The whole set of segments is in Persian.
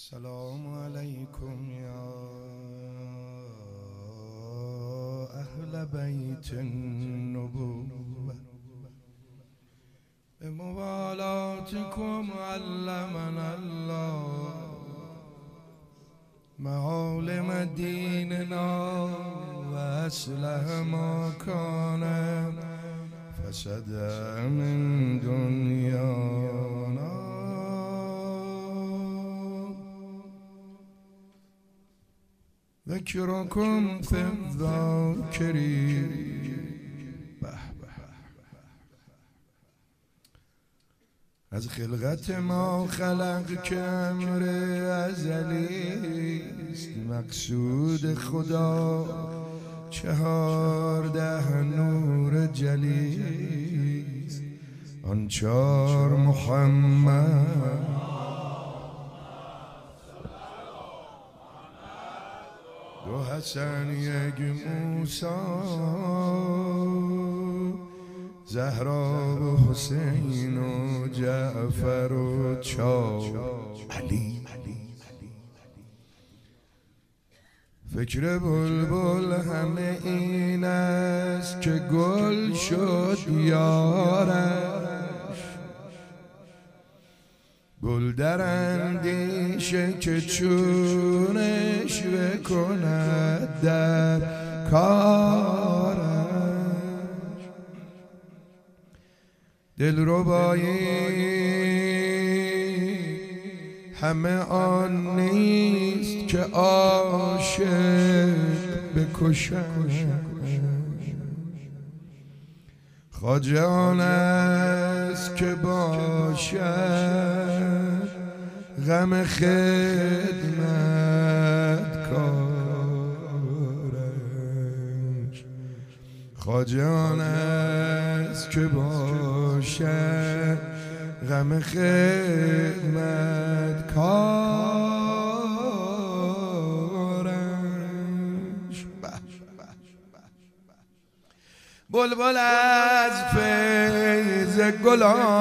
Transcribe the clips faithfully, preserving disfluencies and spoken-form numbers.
السلام علیکم یا اهل بیت النبوة بموالاتكم علمنا الله معالم ديننا وأصلح ما كان فسد من دنيانا. ذكركم في الذاكرين. از خلقت ما خلق که امر ازلی است، مقصود خدا چهارده نور جلی است. آن چار محمد دو حسن یک موسی، زهرا و حسین و جعفر و چار علی. فکر بلبل همه این است که گل شد یارش، گل در اندیشه که چونش بکند در کارش. دلربایی همه آن نیست که عاشق بکشد، خواجه آن است که باشد غم خدمت کارش. خواجه آن است که باشد غم خدمت کارش. بلبل از فیض گل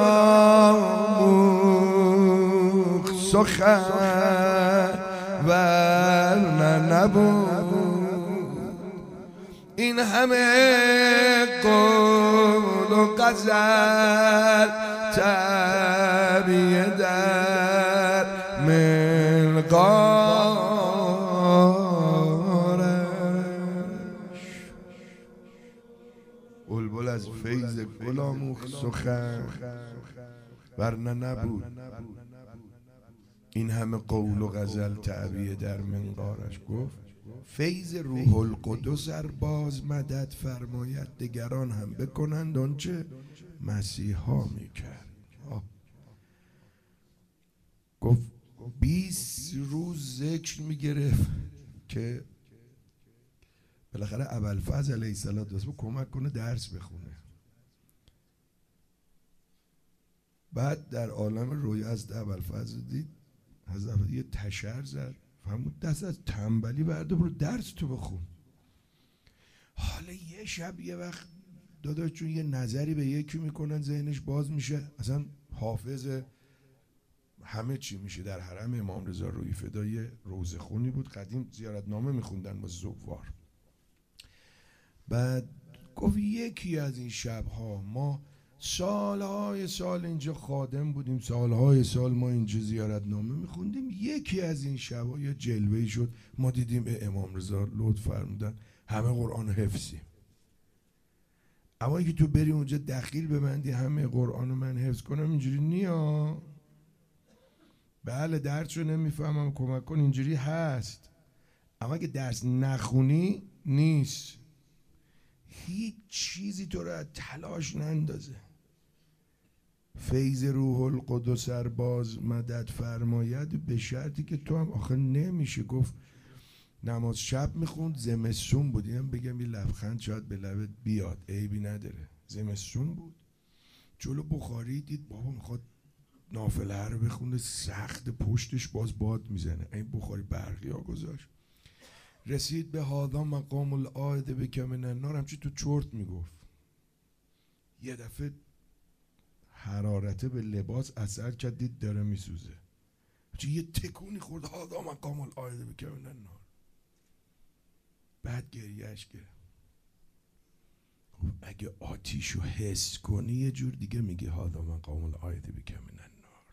آموخت سخن ورنه نبود این همه قول و غزل تعبیه در منقارش. بلبل از فیض گل آموخت سخن ورنه نبود این همه قول و غزل تعبیه در منقارش. گفت فیض روح القدس ار باز مدد فرماید، دگران هم بکنند آنچه مسیحا میکرد. گفت بیست روز ذکر میگرفت که بالاخره ابوالفضل علیه السلام کمک کنه درس بخونه. بعد در عالم رویا از ابوالفضل دید حضرت یه تشر زد، فهمید دست از تنبلی برده، برو درس تو بخون. حالا یه شب یه وقت داداش چون یه نظری به یکی میکنن ذهنش باز میشه، اصلا حافظ همه چی میشه. در حرم امام رضا روی فدا یه روزه خونی بود، قدیم زیارتنامه میخوندن با زوار. بعد گفت یکی از این شبها ما سالهای سال اینجا خادم بودیم، سالهای سال ما اینجا زیارتنامه میخوندیم، یکی از این شبها یه جلوه‌ای شد، ما دیدیم امام رضا لطف فرمودن همه قرآن حفظیم. اما اگه تو بری اونجا دخیل ببندی همه قرآن من حفظ کنم اینجوری نیا. بله درس رو نمیفهمم کمک کن، اینجوری هست. اما اگه درس نخونی نیست. هیچ چیزی تو رو از تلاش نندازه. فیض روح القدس ار باز مدد فرماید، به شرطی که تو هم آخه نمیشه. گفت نماز شب میخوند، زمستون بود، اینم بگم یه لبخند شاید به لبت بیاد، عیبی نداره، زمستون بود. جلو بخاری دید بابا میخواد نافله رو بخونه، سخت پشتش باز باد میزنه، این بخاری برقی ها گذاشت. رسید به هادا مقام العائد بک من النار، همچی تو چرت میگفت. یه دفعه حرارته به لباس اثر کرد، دید داره میسوزه. چه یه تکونی خورد هادا مقام العایده بکن النار، بعد گریهش گرفت. اگه آتیشو حس کنی یه جور دیگه میگه هادا مقام العایده بکن النار.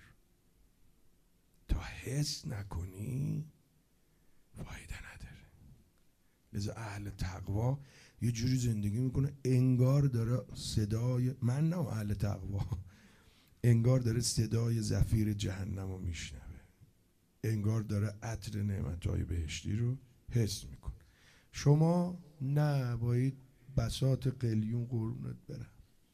تا حس نکنی فایده نداره. لذا اهل تقوا یه جوری زندگی میکنه انگار داره صدای من، نه اهل تقوا، انگار داره صدای زفیر جهنم رو میشنوه، انگار داره عطر نعمتهای بهشتی رو حس میکنه. شما نه، باید بساط قلیون قرونت برن.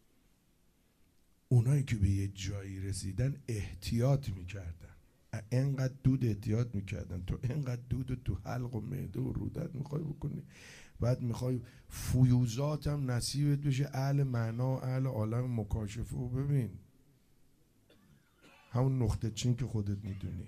اونایی که به یه جایی رسیدن احتیاط میکردن، اینقدر دود احتیاط میکردن، تو اینقدر دود تو حلق و معده و رودت میخوای بکنی، بعد میخوای فیوزات هم نصیبت بشه، اهل معنا و اهل عالم مکاشفه. و ببین همون نقطه چین که خودت میدونی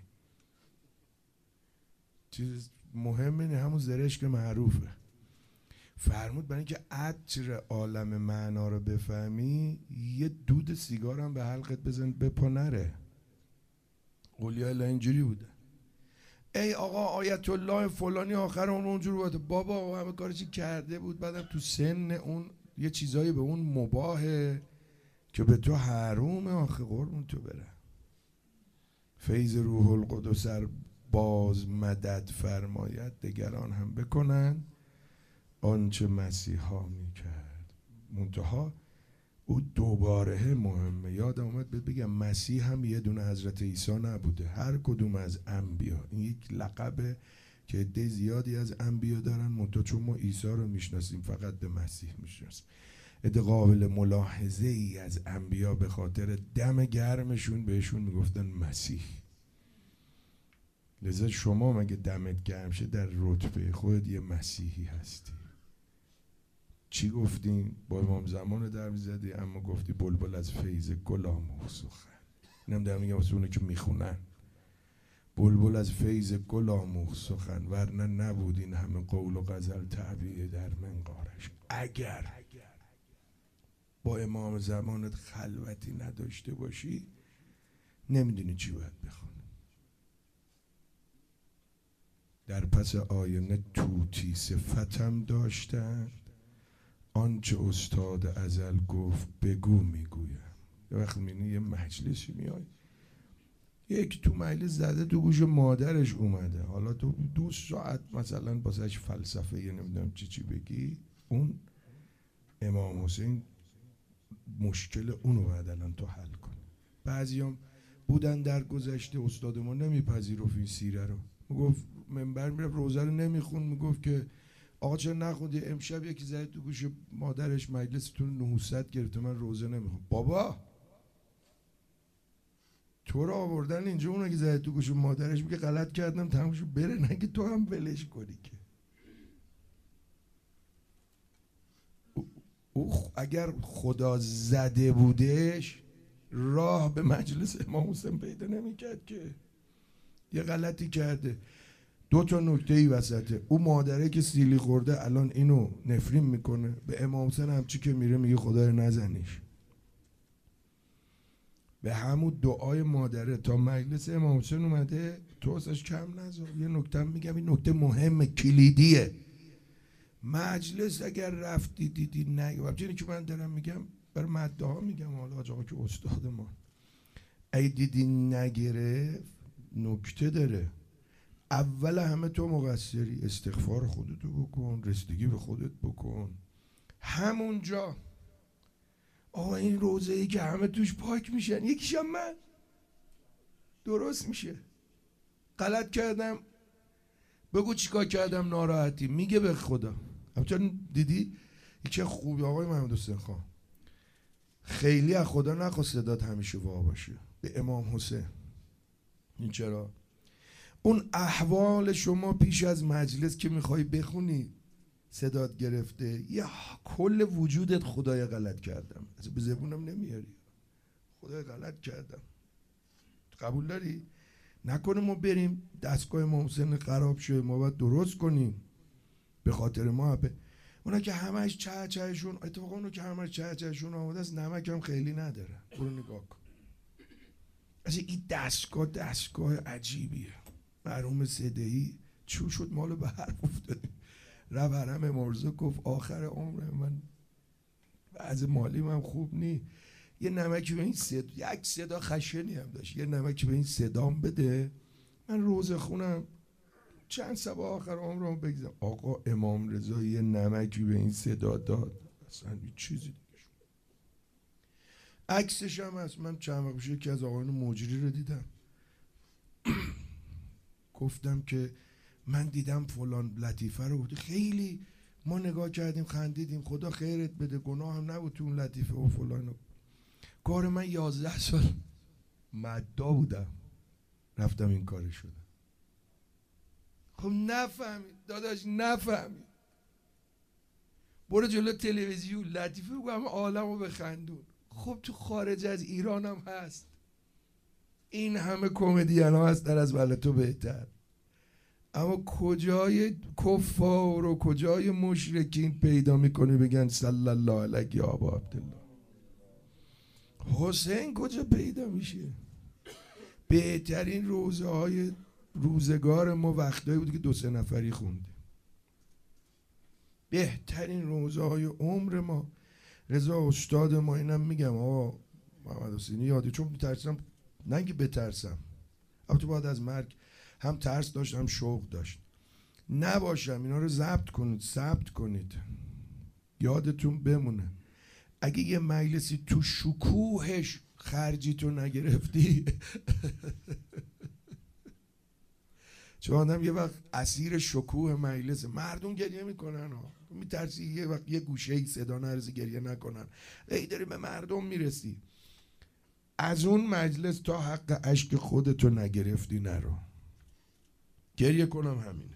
چیز مهمه، نه همون زرش که معروفه. فرمود برای اینکه عطر عالم معنا رو بفهمی یه دود سیگار هم به حلقت بزن بپا نره. اولیاء الله اینجوری بوده. ای آقا آیت الله فلانی آخر اون اونجور بوده، بابا همه کارشی کرده بود، بعدم تو سن اون یه چیزایی به اون مباهه که به تو حرومه. آخه قربون تو بره. فیض روح القدس باز مدد فرماید دگران هم بکنن آنچه مسیحا میکرد. منتها او دوباره مهمه. یادم اومد بهت بگم مسیح هم یه دونه حضرت عیسی نبوده، هر کدوم از انبیا. این یک لقبه که عده زیادی از انبیا دارن، منتها چون ما عیسی رو میشناسیم فقط به مسیح میشناسیم. عده قابل ملاحظه ای از انبیا به خاطر دم گرمشون بهشون میگفتن مسیح. لذا شما مگه دمت گرم شه در رتبه خود یه مسیحی هستی. چی گفتیم؟ با امام زمان در میزدی، اما گفتی بلبل از فیض گل آموخت سخن. اینم در میگم واسه اونه که میخونن، بلبل از فیض گل آموخت سخن، ورنه نبود این همه قول و غزل تعبیه در منقارش. اگر با امام زمانت خلوتی نداشته باشی نمیدونی چی باید بخونی. در پس آینه توتی صفتم داشتن، آنچه استاد ازل گفت بگو میگویم. یه وقت میبینی یه مجلسی میای، یک تو مجلس زده تو گوش مادرش اومده، حالا تو دو ساعت مثلا باسش فلسفه یه نمیدونم چی چی بگی، اون امام حسین مشکل اونو باید الان تو حل کن. بعضیام بودن در گذشته استاد ما نمیپذیرفت این سیره رو، میگفت منبر میرفت روزه رو نمیخون، میگفت که آقا چرا نخوندی؟ امشب یکی زده تو گوش مادرش مجلستون نهصد گرفته من روزه نمیخونم. بابا تو رو آوردن اینجا، اون که زده تو گوش مادرش میگه غلط کردم تمومشو بره، نگه تو هم ولش کنی که. او اگر خدا زده بودش راه به مجلس امام حسین پیدا نمیکرد که. یه غلطی کرده. دو تا نکته ای وسطه. او مادره که سیلی خورده الان اینو نفرین میکنه، به امام حسین همچی که میره میگه خدای نزنیش. به همون دعای مادره تا مجلس امام حسین اومده، تو ازش کم نذار. یه نکته میگم، این نکته مهمه کلیدیه. مجلس اگر رفتی دیدی نگه، همچنین که من دارم میگم برای مدده ها میگم، حالا آقا که استاد ما، اگه دیدی نگرفت نکته داره. اول همه تو مقصری، استغفار خودتو بکن، رسیدگی به خودت بکن. همونجا آقا این روزه ای که همه توش پاک میشن، یکیشم من درست میشه. غلط کردم بگو چیکار کردم ناراحتی، میگه به خدا. همچنین دیدی چه خوبی آقای محمد حسین خان، خیلی از خدا نخواست صدات همیشه وا باشه. به امام حسین این چرا؟ اون احوال شما پیش از مجلس که میخوای بخونی صدات گرفته، یا کل وجودت خدای غلط کردم، اصلا به زبونم نمیاری، خدای غلط کردم. قبول داری؟ نکنه ما بریم دستگاه امام حسین خراب شده ما باید درست کنیم به خاطر ما. به اونا که همش چه چهشون، اتفاقا اونا که همش چه چهشون آماده است، نمک هم خیلی نداره. برو نگاه کن، اصلا این دستگاه دستگاه عجیبیه. مرحوم صدهی چون شد مالو به حرف افتادیم، رفت حرم مرزا گفت آخر عمر من وضع مالی من خوب نی، یه نمکی به این صدا، یک صدا خشنی هم داشت، یه نمکی به این صدام بده من روزه خونم چند سبا آخر عمرم بگذارم. آقا امام رضا یه نمکی به این صدا داد، اصلا یه چیزی دیگه. عکسش هم هست، من چند وقت پیش یکی از آقایان مجری رو دیدم گفتم که من دیدم فلان لطیفه رو بود، خیلی ما نگاه کردیم خندیدیم، خدا خیرت بده، گناه هم نبود تو اون لطیفه و فلان. کار من یازده سال مدا بودم رفتم این کار شده. خب نفهمید داداش، نفهمید، برو جلو تلویزیون لطیفه بگو همه عالم رو بخندون. خب تو خارج از ایران هم هست، این همه کمدین ها هست در از بله تو بهتر، اما کجای کفار و کجای مشرکین پیدا میکنی بگن صلی الله علیه یا ابا عبدالله؟ حسین کجا پیدا میشه؟ بهترین روزه های روزگار ما وقتایی بود که دو سه نفری خونده، بهترین روزه های عمر ما. رضا استاد ما، اینم میگم آقا محمد حسینی یادی، چون میترسم، نه اینکه بترسم، البته بعد از مرگ هم ترس داشت هم شوق داشت، نباشم اینا رو ضبط کنید، ثبت کنید، یادتون بمونه. اگه یه مجلسی تو شکوهش خرجی تو نگرفتی چون آدم یه وقت اسیر شکوه مجلس، مردم گریه میکنن ها، میترسی یه وقت یه گوشه ای صدا نرسی گریه نکنن، ای داری به مردم میرسی. از اون مجلس تا حق اشک خودتو نگرفتی نرو. گریه کنم همینه،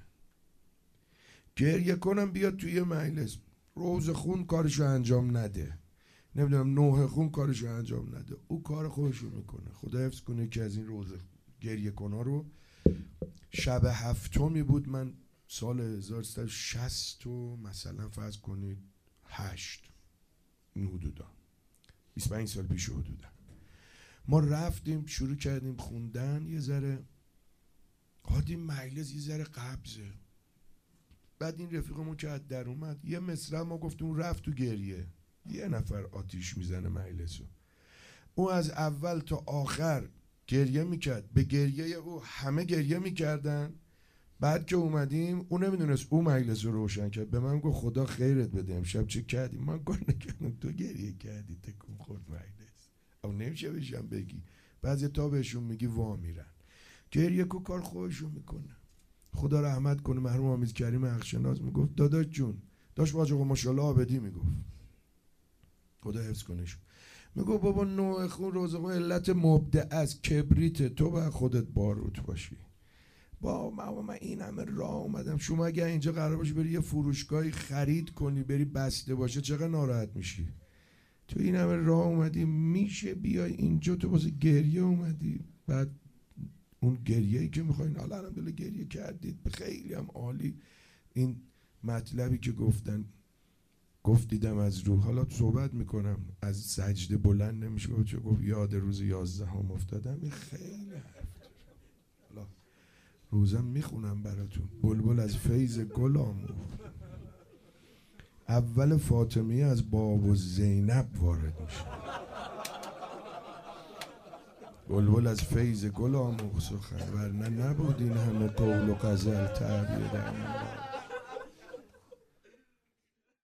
گریه کنم بیاد توی مجلس روز خون کارشو انجام نده، نمیدونم نوه خون کارشو انجام نده، او کار خودشو میکنه. خدا حفظ کنه که از این روز گریه کنا رو. شب هفتمی بود، من سال هزار و سیصد و شصت و مثلا فرض کنید هشت، این حدودا بیست و پنج سال پیش حدودا، ما رفتیم شروع کردیم خوندن، یه ذره قادیم مجلس یه ذره قبضه، بعد این رفیقمون که از در اومد یه مصرع ما گفتیم رفت تو گریه، یه نفر آتیش میزنه مجلسو، او از اول تا آخر گریه میکرد، به گریه او همه گریه میکردن. بعد که اومدیم اون نمیدونست او مجلس رو روشن کرد، به من گفت خدا خیرت بده امشب چه کردی؟ من کار نکردم، تو گریه کردی، تکون خورد مجلس. او نمیشه بهشم بگی، بعضی تا بهشون میگی وا میرن. گریه کو کار خودشون میکنه. خدا رحمت کنه مرحوم حامد کریم اخشناز میگفت داداش جون، داشت باج آقا ماشاءالله آبدی میگفت، خدا حفظ کنهشون، میگو بابا نوع خون روزقون علت مبدع از کبریت، تو باید خودت باروت باشی. با ما من این همه راه اومدم، شما اگه اینجا قرار باشه بری یه فروشگاهی خرید کنی بری بسته باشه چقدر ناراحت میشی؟ تو این همه راه اومدی، میشه بیای اینجا تو واسه گریه اومدی؟ بعد اون گریه‌ای که میخواین، حالا الحمدلله گریه کردید خیلی هم عالی. این مطلبی که گفتن گفت دیدم از روح، حالا صحبت میکنم از سجده بلند نمیشه گفت، چه گفت یاد روز یازدهم افتادم، این خیلی حرف حالا روزم میخونم براتون. بلبل از فیض گل آموخت، اول فاطمی از باب و زینب وارد میشه. بلبل از فیض گل آموخت سخن، ورنه نبود این همه قول و غزل تعبیر در